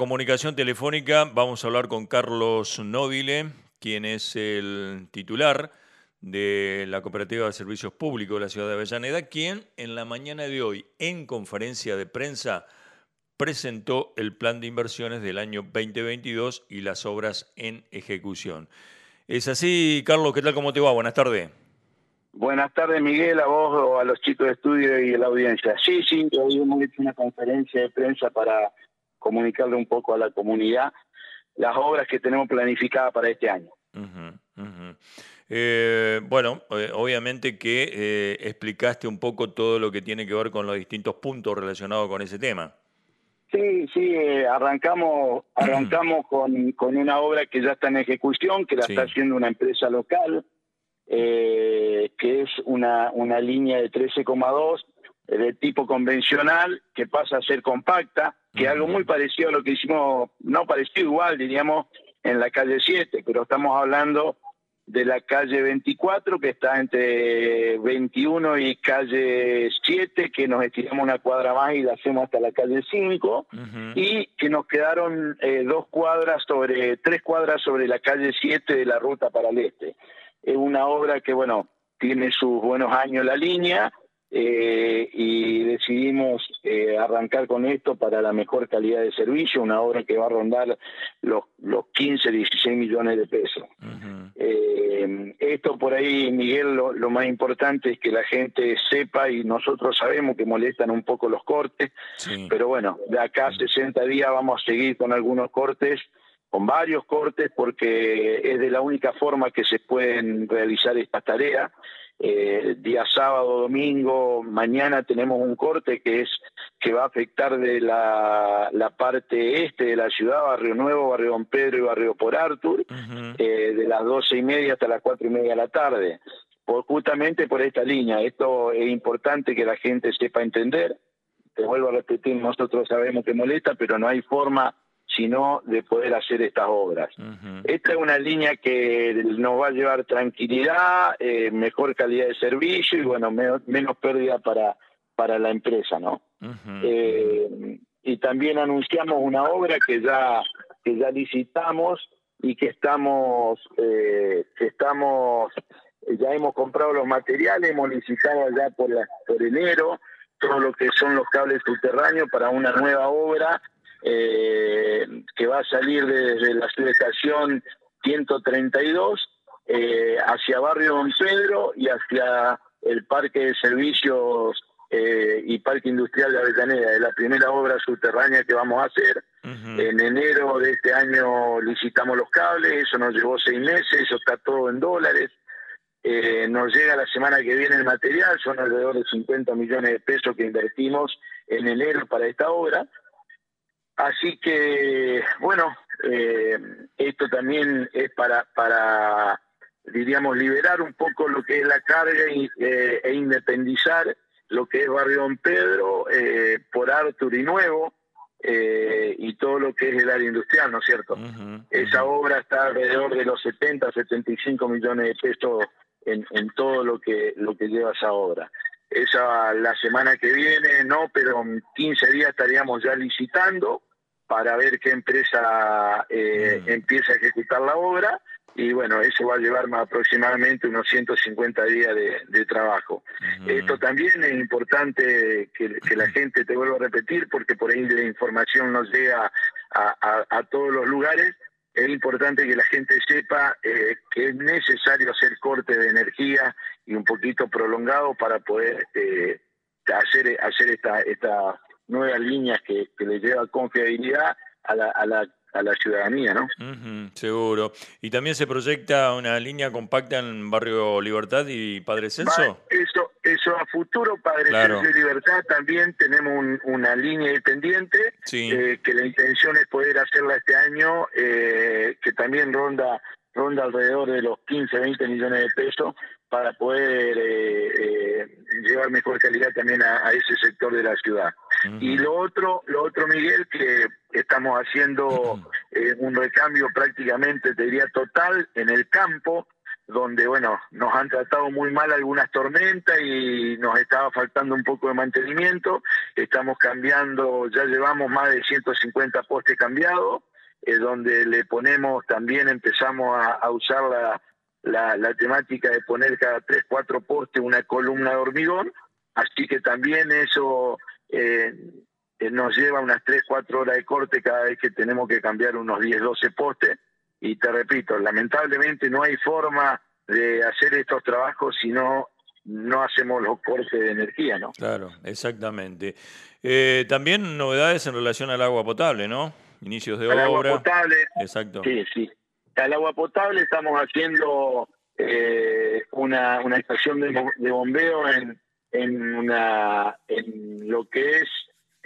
comunicación telefónica vamos a hablar con Carlos Nobile, quien es el titular de la Cooperativa de Servicios Públicos de la ciudad de Avellaneda, quien en la mañana de hoy, en conferencia de prensa, presentó el plan de inversiones del año 2022 y las obras en ejecución. ¿Es así, Carlos? ¿Qué tal? ¿Cómo te va? Buenas tardes. Buenas tardes, Miguel, a vos o a los chicos de estudio y a la audiencia. Sí, hoy hemos hecho una conferencia de prensa para comunicarle un poco a la comunidad las obras que tenemos planificadas para este año. Obviamente que explicaste un poco todo lo que tiene que ver con los distintos puntos relacionados con ese tema. Sí, arrancamos con una obra que ya está en ejecución, que la está haciendo una empresa local, que es una línea de 13,2 de tipo convencional que pasa a ser compacta, que es algo muy parecido a lo que hicimos, no parecido, igual diríamos, en la calle 7, pero estamos hablando de la calle 24, que está entre 21 y calle 7, que nos estiramos una cuadra más y la hacemos hasta la calle 5, y que nos quedaron 3 cuadras sobre la calle 7 de la ruta para el este. Es una obra que, bueno, tiene sus buenos años la línea, y decidimos arrancar con esto para la mejor calidad de servicio, una obra que va a rondar los 15, 16 millones de pesos. Esto por ahí, Miguel, lo más importante es que la gente sepa, y nosotros sabemos que molestan un poco los cortes, pero bueno, de acá a 60 días vamos a seguir con algunos cortes, con varios cortes, porque es de la única forma que se pueden realizar estas tareas. Día sábado, domingo, mañana tenemos un corte que va a afectar de la parte este de la ciudad, Barrio Nuevo, Barrio Don Pedro y Barrio Por Arthur, de las 12:30 hasta las 4:30 de la tarde, justamente por esta línea. Esto es importante que la gente sepa entender. Te vuelvo a repetir, nosotros sabemos que molesta, pero no hay forma sino de poder hacer estas obras. Esta es una línea que nos va a llevar tranquilidad, mejor calidad de servicio y, bueno, menos pérdida para la empresa, ¿no? Y también anunciamos una obra que ya licitamos y que ya hemos comprado los materiales, hemos licitado ya por enero todo lo que son los cables subterráneos para una nueva obra que va a salir desde la subestación 132 hacia Barrio Don Pedro y hacia el Parque de Servicios y Parque Industrial de Avellaneda. Es la primera obra subterránea que vamos a hacer. En enero de este año licitamos los cables, eso nos llevó 6 meses, eso está todo en dólares. Nos llega la semana que viene el material, son alrededor de 50 millones de pesos que invertimos en enero para esta obra. Así que, bueno, esto también es para diríamos, liberar un poco lo que es la carga e independizar lo que es Barrio Don Pedro, Por Arthur y Nuevo, y todo lo que es el área industrial, ¿no es cierto? Esa obra está alrededor de los 70, 75 millones de pesos en todo lo que lleva esa obra. Esa la semana que viene, no, pero en 15 días estaríamos ya licitando para ver qué empresa empieza a ejecutar la obra, y bueno, eso va a llevar aproximadamente unos 150 días de trabajo. Esto también es importante que la gente, te vuelvo a repetir, porque por ahí la información nos llega a todos los lugares. Es importante que la gente sepa que es necesario hacer corte de energía y un poquito prolongado para poder hacer esta nuevas líneas que le lleva confiabilidad a la ciudadanía, ¿no? Seguro. ¿Y también se proyecta una línea compacta en Barrio Libertad y Padre Celso? Eso a futuro, Padre Celso y Libertad, también tenemos una línea dependiente, que la intención es poder hacerla este año, que también ronda alrededor de los 15, 20 millones de pesos, para poder llevar mejor calidad también a ese sector de la ciudad. Y lo otro, Miguel, que estamos haciendo un recambio prácticamente, te diría, total en el campo, donde, bueno, nos han tratado muy mal algunas tormentas y nos estaba faltando un poco de mantenimiento. Estamos cambiando, ya llevamos más de 150 postes cambiados, donde le ponemos también, empezamos a usar la temática de poner cada 3, 4 postes una columna de hormigón, así que también eso nos lleva unas 3, 4 horas de corte cada vez que tenemos que cambiar unos 10, 12 postes. Y te repito, lamentablemente no hay forma de hacer estos trabajos si no hacemos los cortes de energía, ¿no? Claro, exactamente. También novedades en relación al agua potable, ¿no? Inicios de Al agua obra. potable, Exacto. sí. Al agua potable estamos haciendo una estación de bombeo en lo que es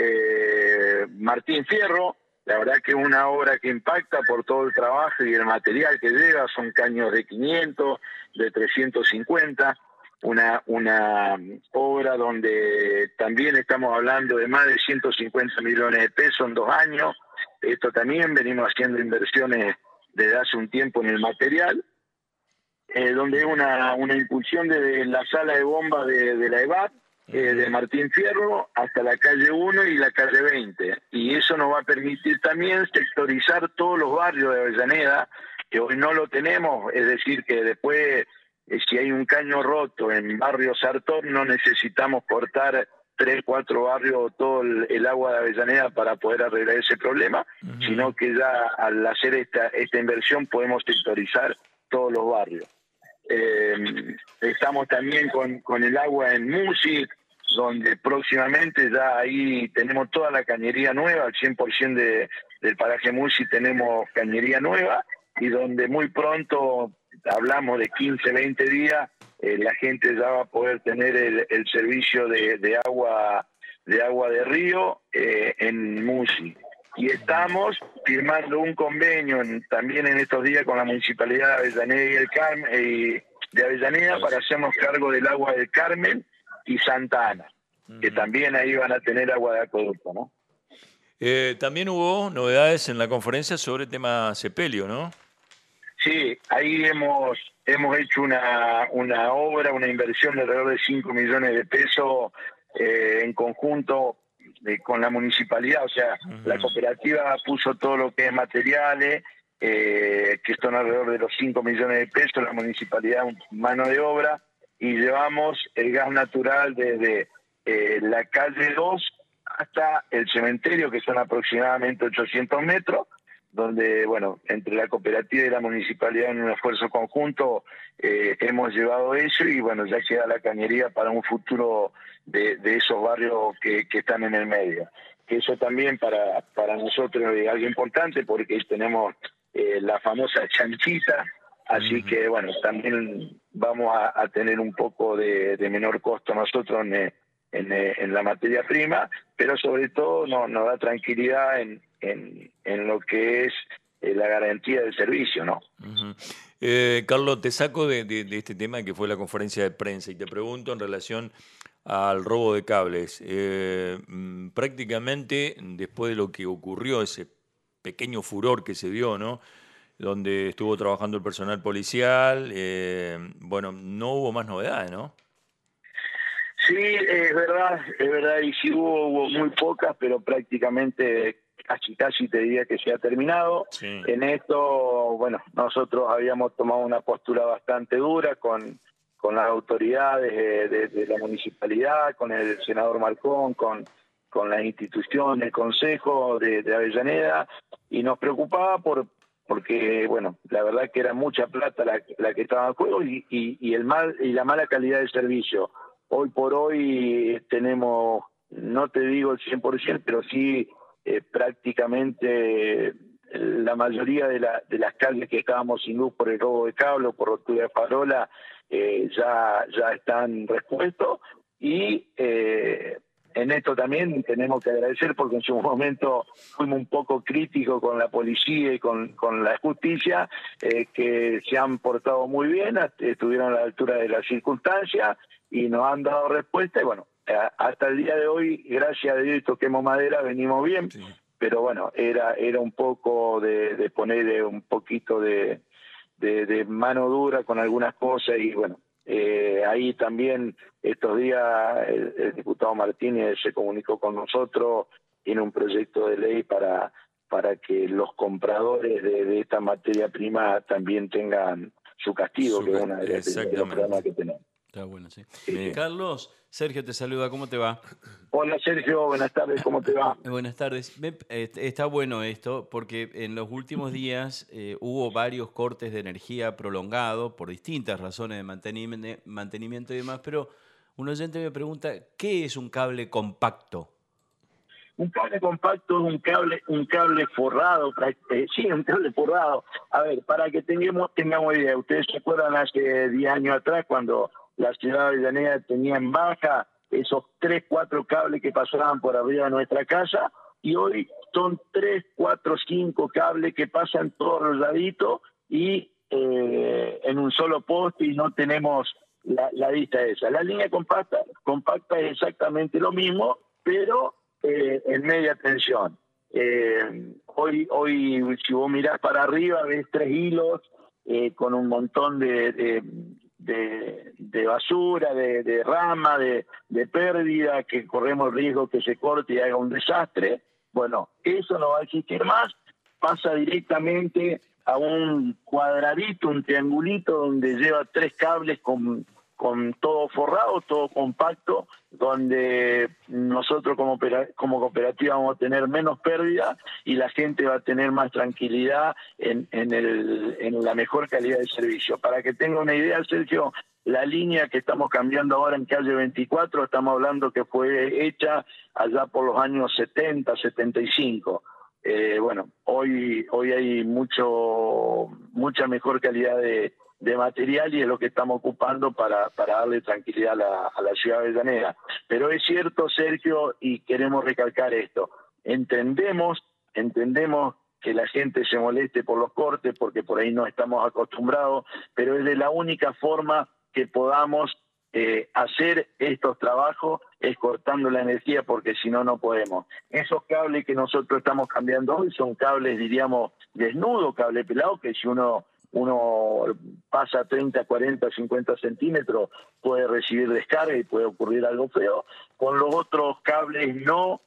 Martín Fierro. La verdad que es una obra que impacta por todo el trabajo y el material que lleva. Son caños de 500, de 350. Una obra donde también estamos hablando de más de 150 millones de pesos en 2 años. Esto también venimos haciendo inversiones desde hace un tiempo en el material, donde es una impulsión desde la sala de bomba de la EVAP, de Martín Fierro hasta la calle 1 y la calle 20. Y eso nos va a permitir también sectorizar todos los barrios de Avellaneda, que hoy no lo tenemos, es decir, que después, si hay un caño roto en barrio Sartor, no necesitamos cortar 3, 4 barrios todo el agua de Avellaneda para poder arreglar ese problema, sino que ya al hacer esta inversión podemos sectorizar todos los barrios. Estamos también con el agua en Musi, donde próximamente ya ahí tenemos toda la cañería nueva, al 100% del paraje Musi tenemos cañería nueva, y donde muy pronto, hablamos de 15, 20 días, la gente ya va a poder tener el servicio de agua de río en Musi. Y estamos firmando un convenio también en estos días con la Municipalidad de Avellaneda y el Carmen, de Avellaneda, para hacernos cargo del agua del Carmen y Santa Ana, que también ahí van a tener agua de acueducto, ¿no? También hubo novedades en la conferencia sobre el tema sepelio, ¿no? Sí, ahí hemos hecho una obra, una inversión de alrededor de 5 millones de pesos en conjunto con la municipalidad. O sea, la cooperativa puso todo lo que es materiales, que son alrededor de los 5 millones de pesos, la municipalidad mano de obra, y llevamos el gas natural desde la calle 2 hasta el cementerio, que son aproximadamente 800 metros, donde, bueno, entre la cooperativa y la municipalidad en un esfuerzo conjunto hemos llevado eso, y bueno, ya queda la cañería para un futuro de esos barrios que están en el medio. Que eso también para nosotros es algo importante, porque tenemos la famosa chanchita, así que bueno, también vamos a tener un poco de menor costo nosotros en la materia prima, pero sobre todo nos da tranquilidad en lo que es la garantía del servicio, ¿no? Carlos, te saco de este tema que fue la conferencia de prensa y te pregunto en relación al robo de cables. Prácticamente después de lo que ocurrió, ese pequeño furor que se dio, ¿no? Donde estuvo trabajando el personal policial, bueno, no hubo más novedades, ¿no? Sí, es verdad, y sí hubo muy pocas, pero prácticamente casi te diría que se ha terminado. Sí. En esto, bueno, nosotros habíamos tomado una postura bastante dura con las autoridades de la municipalidad, con el senador Marcón, con las instituciones, el Consejo de Avellaneda, y nos preocupaba porque, bueno, la verdad que era mucha plata la que estaba en juego y la mala calidad del servicio. Hoy por hoy tenemos, no te digo el 100%, pero sí prácticamente la mayoría de las calles que estábamos sin luz por el robo de cable o por rotura de farola ya están repuestos, y en esto también tenemos que agradecer, porque en su momento fuimos un poco críticos con la policía y con la justicia, que se han portado muy bien, estuvieron a la altura de las circunstancias y nos han dado respuesta, y bueno, hasta el día de hoy, gracias a Dios y toquemos madera, venimos bien, sí. Pero bueno, era un poco de poner un poquito de de mano dura con algunas cosas y bueno, ahí también estos días el diputado Martínez se comunicó con nosotros, tiene un proyecto de ley para que los compradores de esta materia prima también tengan su castigo, que es uno de los problemas que tenemos. Está bueno, sí. Carlos, Sergio te saluda, ¿cómo te va? Hola Sergio, buenas tardes, ¿cómo te va? Buenas tardes. Está bueno esto porque en los últimos días hubo varios cortes de energía prolongados por distintas razones de mantenimiento y demás, pero un oyente me pregunta, ¿qué es un cable compacto? Un cable compacto es un cable forrado, sí, un cable forrado. A ver, para que tengamos idea, ustedes se acuerdan hace 10 años atrás cuando la ciudad de Avellaneda tenía en baja esos 3, 4 cables que pasaban por arriba de nuestra casa, y hoy son 3, 4, 5 cables que pasan todos roladitos y en un solo poste y no tenemos la vista esa. La línea compacta es exactamente lo mismo, pero en media tensión. Hoy, si vos mirás para arriba, ves 3 hilos con un montón de basura, de rama, de pérdida, que corremos el riesgo que se corte y haga un desastre. Bueno, eso no va a existir más, pasa directamente a un cuadradito, un triangulito, donde lleva 3 cables con todo forrado, todo compacto, donde nosotros como cooperativa vamos a tener menos pérdida y la gente va a tener más tranquilidad en la mejor calidad de servicio. Para que tenga una idea, Sergio, la línea que estamos cambiando ahora en calle 24, estamos hablando que fue hecha allá por los años 70, 75. Bueno, hoy hay mucha mejor calidad de material y es lo que estamos ocupando para darle tranquilidad a la ciudad de Avellaneda. Pero es cierto, Sergio, y queremos recalcar esto, entendemos que la gente se moleste por los cortes porque por ahí no estamos acostumbrados, pero es de la única forma que podamos hacer estos trabajos es cortando la energía, porque si no, no podemos. Esos cables que nosotros estamos cambiando hoy son cables, diríamos, desnudo, cable pelado, que si uno pasa 30, 40, 50 centímetros puede recibir descarga y puede ocurrir algo feo. Con los otros cables no,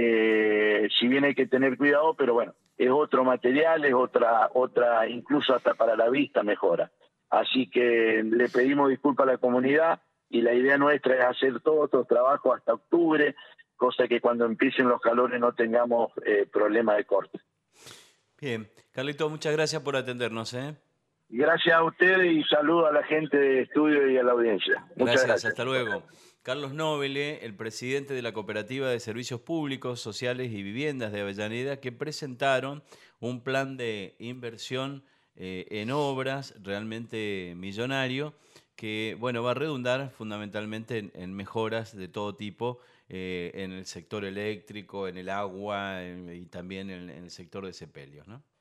si bien hay que tener cuidado, pero bueno, es otro material, es otra incluso hasta para la vista mejora. Así que le pedimos disculpas a la comunidad y la idea nuestra es hacer todos estos trabajos hasta octubre, cosa que cuando empiecen los calores no tengamos problema de corte. Bien, Carlito, muchas gracias por atendernos, ¿eh? Gracias a ustedes y saludo a la gente de estudio y a la audiencia. Muchas gracias. Hasta luego. Carlos Nobile, el presidente de la Cooperativa de Servicios Públicos, Sociales y Viviendas de Avellaneda, que presentaron un plan de inversión en obras realmente millonario que bueno, va a redundar fundamentalmente en mejoras de todo tipo en el sector eléctrico, en el agua y también en el sector de sepelios, ¿no?